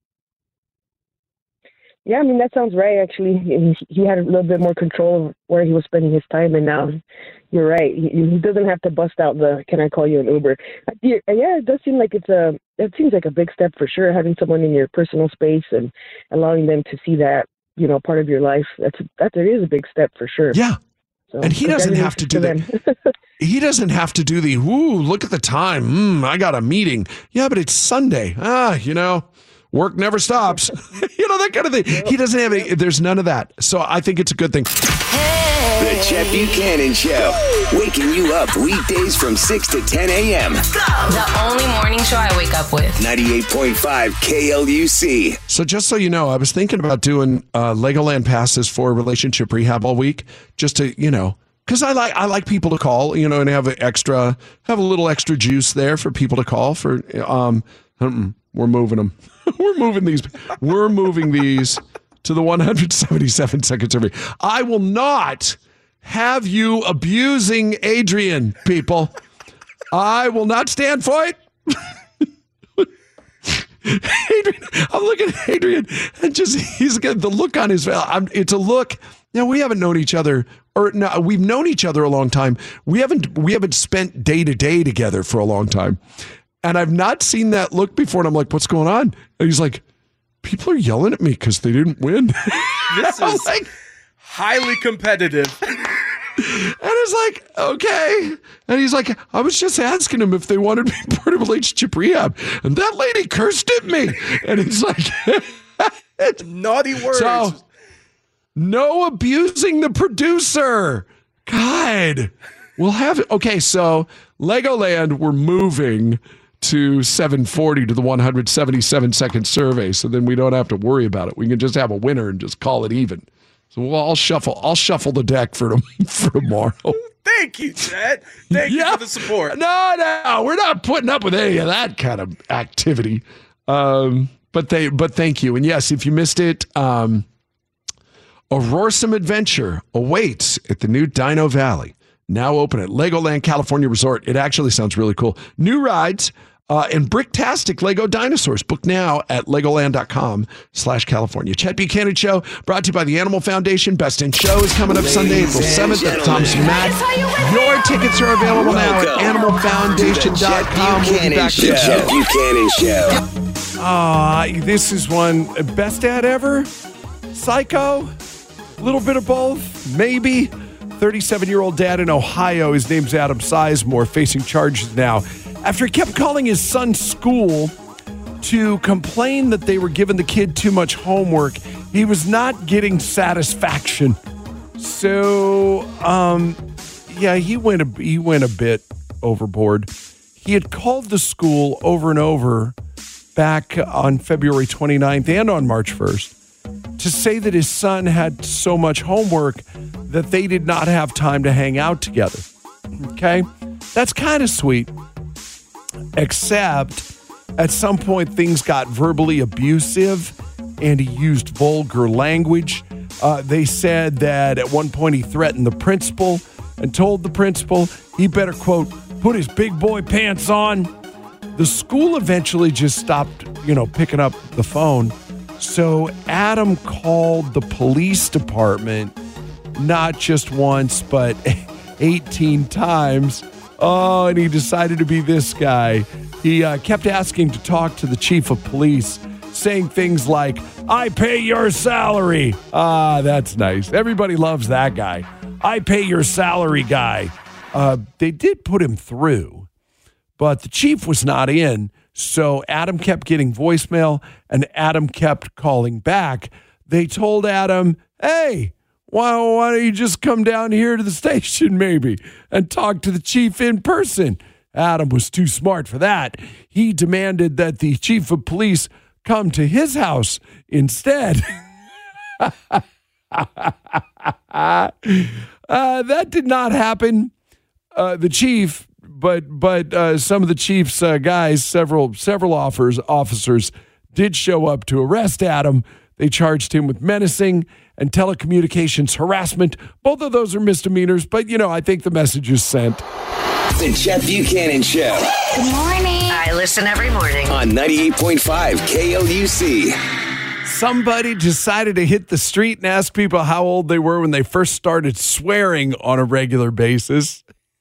Yeah, I mean, that sounds right, actually. He, he had a little bit more control of where he was spending his time, and now you're right. He, he doesn't have to bust out the, can I call you an Uber? Yeah, it does seem like it's a, it seems like a big step for sure, having someone in your personal space and allowing them to see that, you know, part of your life. That's, that it is a big step for sure. Yeah. So, and he doesn't have to do that. He doesn't have to do the, ooh, look at the time. Mm, I got a meeting. Yeah, but it's Sunday. Ah, you know. Work never stops. You know, that kind of thing. Yep. He doesn't have any, there's none of that. So I think it's a good thing. The Chet Buchanan Show. Waking you up weekdays from six to ten a.m. The only morning show I wake up with. ninety-eight point five K L U C. So just so you know, I was thinking about doing uh, Legoland passes for relationship rehab all week, just to, you know, because I like I like people to call, you know, and have an extra, have a little extra juice there for people to call for. Um, we're moving them. We're moving these. We're moving these to the one hundred seventy-seven second survey. I will not have you abusing Adrian, people. I will not stand for it. Adrian, I'm looking at Adrian and just he's got the look on his face. It's a look. Now we haven't known each other, or no, we've known each other a long time. We haven't we haven't spent day to day together for a long time. And I've not seen that look before. And I'm like, what's going on? And he's like, people are yelling at me because they didn't win. This is like, highly competitive. And it's like, okay. And he's like, I was just asking him if they wanted me part of relationship rehab. And that lady cursed at me. And he's like, naughty words. So, no abusing the producer. God. We'll have it. Okay, so Legoland, we're moving to seven forty to the one hundred seventy-seven second survey, so then we don't have to worry about it. We can just have a winner and just call it even. So we'll, I'll shuffle. I'll shuffle the deck for for tomorrow. Thank you, Chad. Thank yeah. you for the support. No, no, we're not putting up with any of that kind of activity. Um, but they, but thank you. And yes, if you missed it, um, a roarsome adventure awaits at the new Dino Valley. Now open at Legoland California Resort. It actually sounds really cool. New rides uh, and bricktastic Lego dinosaurs. Book now at legoland.com slash California. Chet Buchanan Show brought to you by the Animal Foundation. Best in Show is coming up Sunday, April seventh at Thomas Mack. Your tickets are available now at animal foundation dot com. We'll be back to the Chet Buchanan Show. Ah, uh, this is one best dad ever. Psycho. A little bit of both, maybe. thirty-seven-year-old dad in Ohio, his name's Adam Sizemore, facing charges now after he kept calling his son's school to complain that they were giving the kid too much homework. He was not getting satisfaction. So, um, yeah, he went a, he went a bit overboard. He had called the school over and over back on February twenty-ninth and on March first to say that his son had so much homework that they did not have time to hang out together. Okay? That's kind of sweet. Except at some point things got verbally abusive and he used vulgar language. Uh, they said that at one point he threatened the principal and told the principal he better, quote, put his big boy pants on. The school eventually just stopped, you know, picking up the phone. So Adam called the police department not just once, but eighteen times. Oh, and he decided to be this guy. He uh, kept asking to talk to the chief of police, saying things like, I pay your salary. Ah, that's nice. Everybody loves that guy. I pay your salary guy. Uh, they did put him through, but the chief was not in. So Adam kept getting voicemail and Adam kept calling back. They told Adam, hey, why, why don't you just come down here to the station maybe and talk to the chief in person? Adam was too smart for that. He demanded that the chief of police come to his house instead. uh, that did not happen. Uh, the chief, but but uh, some of the chief's uh, guys, several several offers, officers did show up to arrest Adam. They charged him with menacing and telecommunications harassment. Both of those are misdemeanors, but, you know, I think the message is sent. The Chet Buchanan Show. Good morning. I listen every morning. On ninety-eight point five K L U C. Somebody decided to hit the street and ask people how old they were when they first started swearing on a regular basis.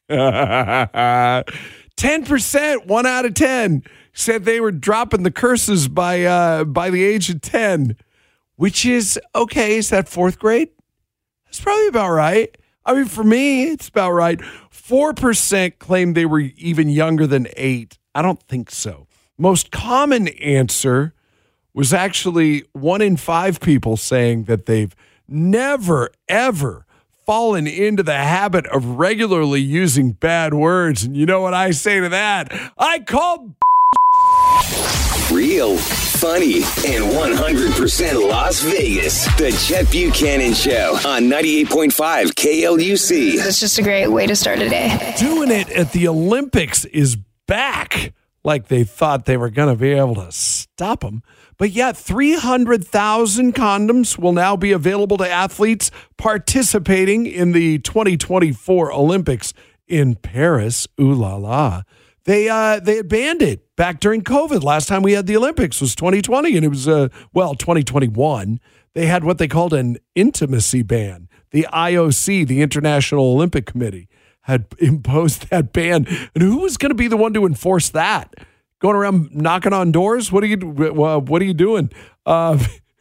ten percent, one out of ten, said they were dropping the curses by uh, by the age of ten, which is, okay, is that fourth grade? That's probably about right. I mean, for me, it's about right. four percent claimed they were even younger than eight. I don't think so. Most common answer was actually one in five people saying that they've never, ever fallen into the habit of regularly using bad words. And you know what I say to that? I call real, funny, and one hundred percent Las Vegas. The Chet Buchanan Show on ninety-eight point five K L U C. It's just a great way to start a day. Doing it at the Olympics is back, like they thought they were going to be able to stop them. But yeah, three hundred thousand condoms will now be available to athletes participating in the twenty twenty-four Olympics in Paris. Ooh la la. They uh, they had banned it back during COVID. Last time we had the Olympics was twenty twenty, and it was, uh, well, twenty twenty-one. They had what they called an intimacy ban. The I O C, the International Olympic Committee, had imposed that ban. And who was going to be the one to enforce that? Going around knocking on doors? What are you uh, What are you doing? Uh,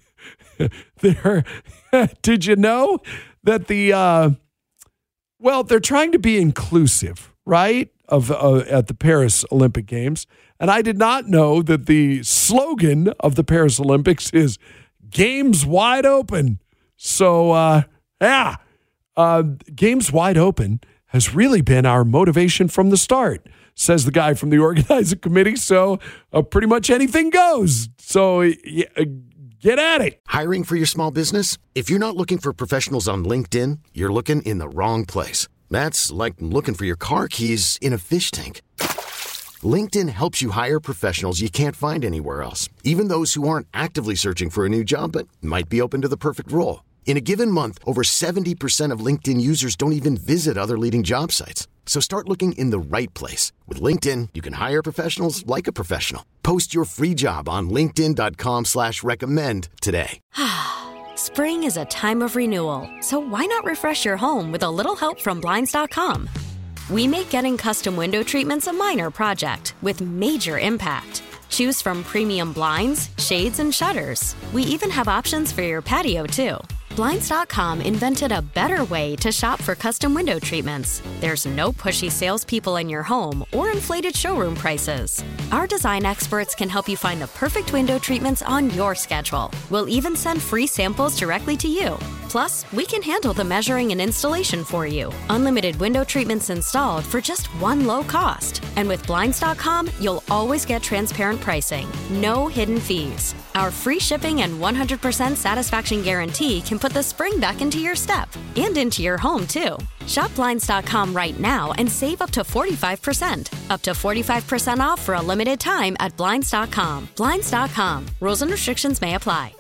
there, did you know that the uh, well, they're trying to be inclusive, right? Of uh, at the Paris Olympic Games, and I did not know that the slogan of the Paris Olympics is "Games Wide Open." So, uh, yeah, uh, "Games Wide Open" has really been our motivation from the start, says the guy from the organizing committee. So, uh, pretty much anything goes. So, yeah, uh, get at it. Hiring for your small business? If you're not looking for professionals on LinkedIn, you're looking in the wrong place. That's like looking for your car keys in a fish tank. LinkedIn helps you hire professionals you can't find anywhere else, even those who aren't actively searching for a new job but might be open to the perfect role. In a given month, over seventy percent of LinkedIn users don't even visit other leading job sites. So start looking in the right place. With LinkedIn, you can hire professionals like a professional. Post your free job on linkedin.com slash recommend today. Spring is a time of renewal, so why not refresh your home with a little help from Blinds dot com? We make getting custom window treatments a minor project with major impact. Choose from premium blinds, shades, and shutters. We even have options for your patio, too. Blinds dot com invented a better way to shop for custom window treatments. There's no pushy salespeople in your home or inflated showroom prices. Our design experts can help you find the perfect window treatments on your schedule. We'll even send free samples directly to you. Plus, we can handle the measuring and installation for you. Unlimited window treatments installed for just one low cost. And with Blinds dot com, you'll always get transparent pricing. No hidden fees. Our free shipping and one hundred percent satisfaction guarantee can put the spring back into your step and into your home, too. Shop Blinds dot com right now and save up to forty-five percent. Up to forty-five percent off for a limited time at Blinds dot com. Blinds dot com. Rules and restrictions may apply.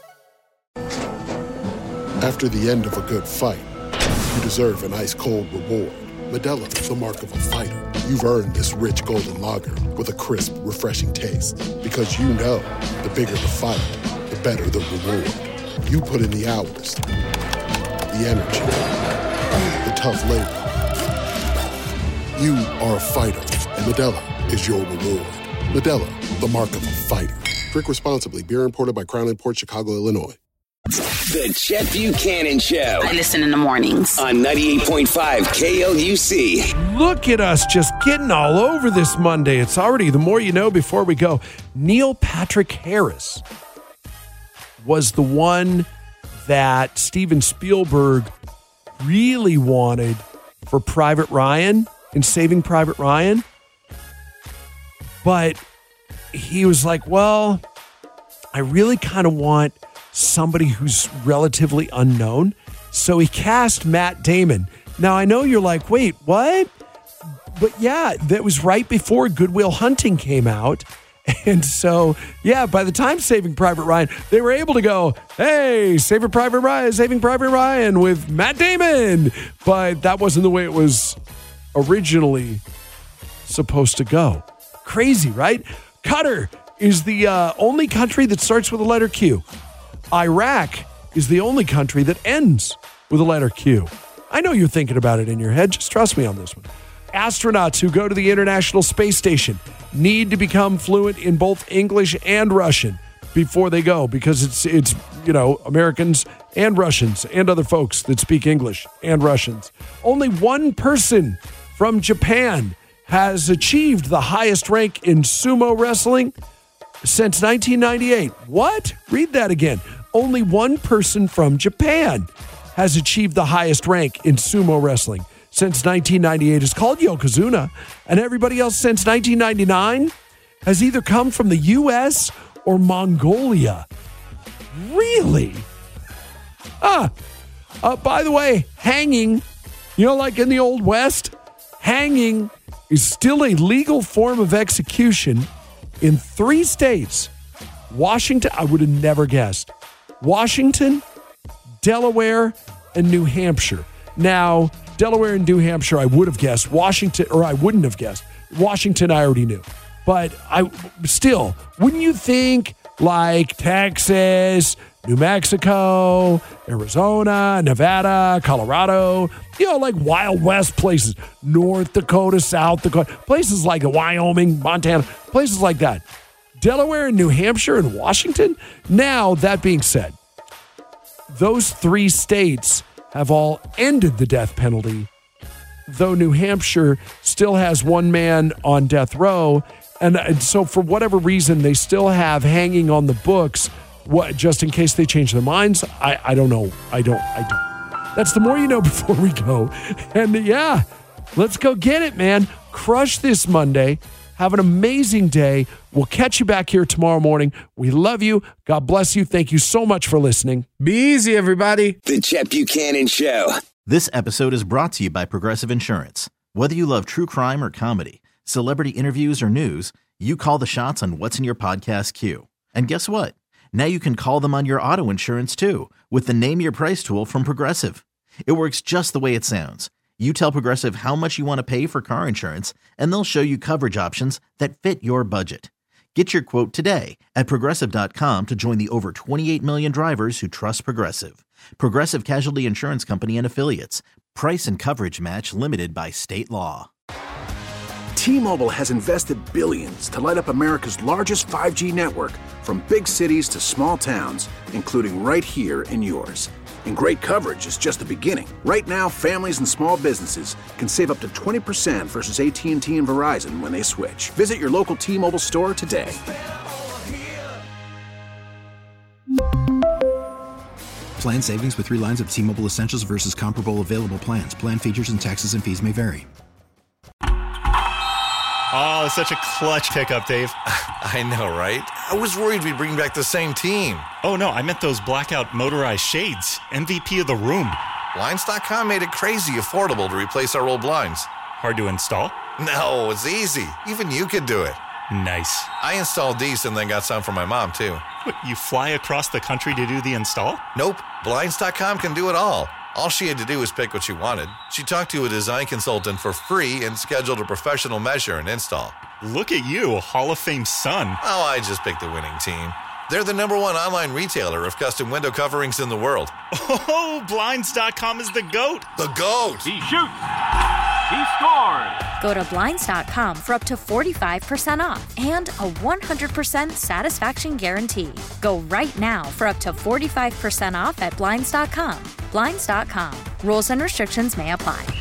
After the end of a good fight, you deserve an ice-cold reward. Modelo, the mark of a fighter. You've earned this rich golden lager with a crisp, refreshing taste. Because you know, the bigger the fight, the better the reward. You put in the hours, the energy, the tough labor. You are a fighter, and Modelo is your reward. Modelo, the mark of a fighter. Drink responsibly. Beer imported by Crown Imports, Chicago, Illinois. The Chet Buchanan Show. I listen in the mornings. On ninety-eight point five K L U C. Look at us just getting all over this Monday. It's already the more you know. Before we go, Neil Patrick Harris was the one that Steven Spielberg really wanted for Private Ryan in Saving Private Ryan. But he was like, well, I really kind of want somebody who's relatively unknown. So he cast Matt Damon. Now, I know you're like, wait, what? But yeah, that was right before Good Will Hunting came out. And so, yeah, by the time Saving Private Ryan, they were able to go, hey, Saving Private Ryan, Saving Private Ryan with Matt Damon. But that wasn't the way it was originally supposed to go. Crazy, right? Qatar is the uh, only country that starts with the letter Q. Iraq is the only country that ends with the letter Q. I know you're thinking about it in your head. Just trust me on this one. Astronauts who go to the International Space Station need to become fluent in both English and Russian before they go, because it's, it's you know, Americans and Russians and other folks that speak English and Russians. Only one person from Japan has achieved the highest rank in sumo wrestling since nineteen ninety-eight. What? Read that again. Only one person from Japan has achieved the highest rank in sumo wrestling since nineteen ninety-eight. It's called Yokozuna, and everybody else since nineteen ninety-nine has either come from the U S or Mongolia. Really? Ah, uh, by the way, hanging, you know, like in the Old West, hanging is still a legal form of execution in three states. Washington, I would have never guessed. Washington, Delaware, and New Hampshire. Now, Delaware and New Hampshire, I would have guessed. Washington, or I wouldn't have guessed. Washington, I already knew. But I still, wouldn't you think like Texas, New Mexico, Arizona, Nevada, Colorado, you know, like Wild West places, North Dakota, South Dakota, places like Wyoming, Montana, places like that. Delaware and New Hampshire and Washington. Now, that being said, those three states have all ended the death penalty, though New Hampshire still has one man on death row. And, and so for whatever reason, they still have hanging on the books, what, just in case they change their minds. I, I don't know. I don't. I don't. That's the more you know before we go. And yeah, let's go get it, man. Crush this Monday. Have an amazing day. We'll catch you back here tomorrow morning. We love you. God bless you. Thank you so much for listening. Be easy, everybody. The Chet Buchanan Show. This episode is brought to you by Progressive Insurance. Whether you love true crime or comedy, celebrity interviews or news, you call the shots on what's in your podcast queue. And guess what? Now you can call them on your auto insurance too with the Name Your Price tool from Progressive. It works just the way it sounds. You tell Progressive how much you want to pay for car insurance, and they'll show you coverage options that fit your budget. Get your quote today at Progressive dot com to join the over twenty-eight million drivers who trust Progressive. Progressive Casualty Insurance Company and Affiliates. Price and coverage match limited by state law. T-Mobile has invested billions to light up America's largest five G network, from big cities to small towns, including right here in yours. And great coverage is just the beginning. Right now, families and small businesses can save up to twenty percent versus A T and T and Verizon when they switch. Visit your local T-Mobile store today. Plan savings with three lines of T-Mobile Essentials versus comparable available plans. Plan features and taxes and fees may vary. Oh, such a clutch pickup, Dave. I know, right? I was worried we'd bring back the same team. Oh, no, I meant those blackout motorized shades. M V P of the room. Blinds dot com made it crazy affordable to replace our old blinds. Hard to install? No, it's easy. Even you could do it. Nice. I installed these and then got some for my mom, too. What, you fly across the country to do the install? Nope. Blinds dot com can do it all. All she had to do was pick what she wanted. She talked to a design consultant for free and scheduled a professional measure and install. Look at you, Hall of Fame son. Oh, I just picked the winning team. They're the number one online retailer of custom window coverings in the world. Oh, Blinds dot com is the GOAT. The GOAT. He shoots. He scores! Go to Blinds dot com for up to forty-five percent off and a one hundred percent satisfaction guarantee. Go right now for up to forty-five percent off at Blinds dot com. Blinds dot com. Rules and restrictions may apply.